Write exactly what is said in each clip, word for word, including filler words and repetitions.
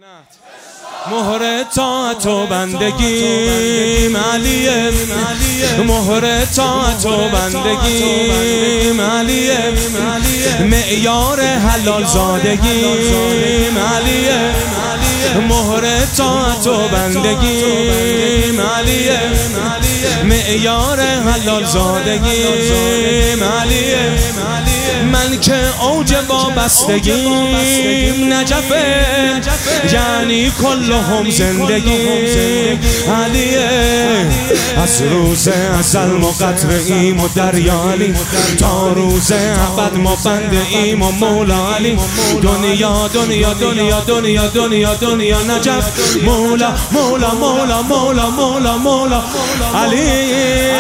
مهر طاعت و بندگیم علیه، مهر طاعت و بندگیم علیه، معیار حلال زادگیم علیه، مهر طاعت و بندگیم علیه، معیار حلال زادگیم علیه. من که اوج وابستگیم نجفه، یعنی کلهم زندگیم علیه. از روز ازل ما قطره ایم و دریالی، تا روز ابد ما بنده ایم و مولا علی. دنیا دنیا دنیا دنیا دنیا دنیا نجف، مولا مولا مولا مولا مولا مولا علی.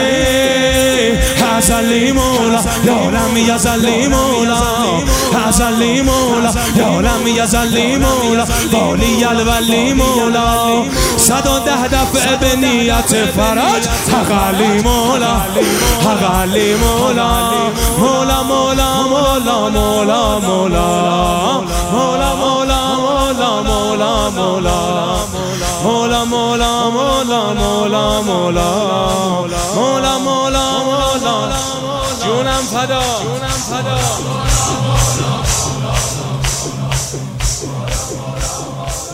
ازلی مولا یارم یزلی مولا، ازلی مولا یارم یزلی مولا، والی الولی مولا. صد و ده دفعه به نیت فرج حق علی مولا، حق علی مولا، مولا مولا مولا مولا مولا مولا مولا مولا مولا مولا مولا مولا مولا مولا مولا مولا مولا مولا. جونم فدا، جونم فدا.